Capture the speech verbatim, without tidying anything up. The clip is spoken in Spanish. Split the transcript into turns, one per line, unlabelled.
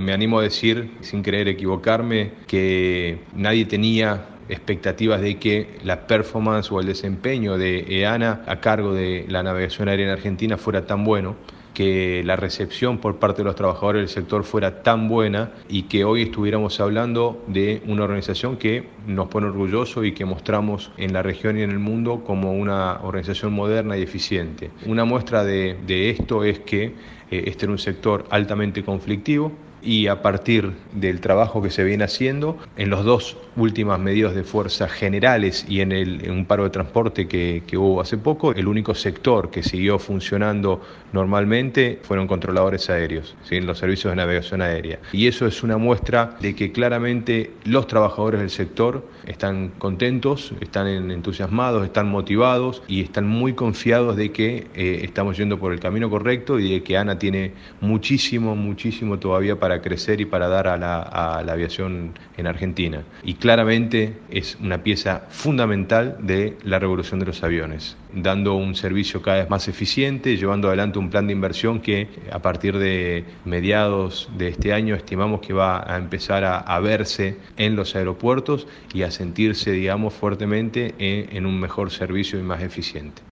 me animo a decir, sin querer equivocarme, que nadie tenía expectativas de que la performance o el desempeño de EANA a cargo de la navegación aérea en Argentina fuera tan bueno, que la recepción por parte de los trabajadores del sector fuera tan buena y que hoy estuviéramos hablando de una organización que nos pone orgullosos y que mostramos en la región y en el mundo como una organización moderna y eficiente. Una muestra de, de esto es que eh, este era un sector altamente conflictivo, y a partir del trabajo que se viene haciendo en los dos últimas medidas de fuerza generales y en, el, en un paro de transporte que, que hubo hace poco, el único sector que siguió funcionando normalmente fueron controladores aéreos, ¿sí? Los servicios de navegación aérea. Y eso es una muestra de que claramente los trabajadores del sector están contentos, están entusiasmados, están motivados y están muy confiados de que eh, estamos yendo por el camino correcto y de que ANA tiene muchísimo, muchísimo todavía para crecer y para dar a la, a la aviación en Argentina. Y claramente es una pieza fundamental de la revolución de los aviones, dando un servicio cada vez más eficiente, llevando adelante un plan de inversión que a partir de mediados de este año estimamos que va a empezar a, a verse en los aeropuertos y a sentirse, digamos, fuertemente en, en un mejor servicio y más eficiente.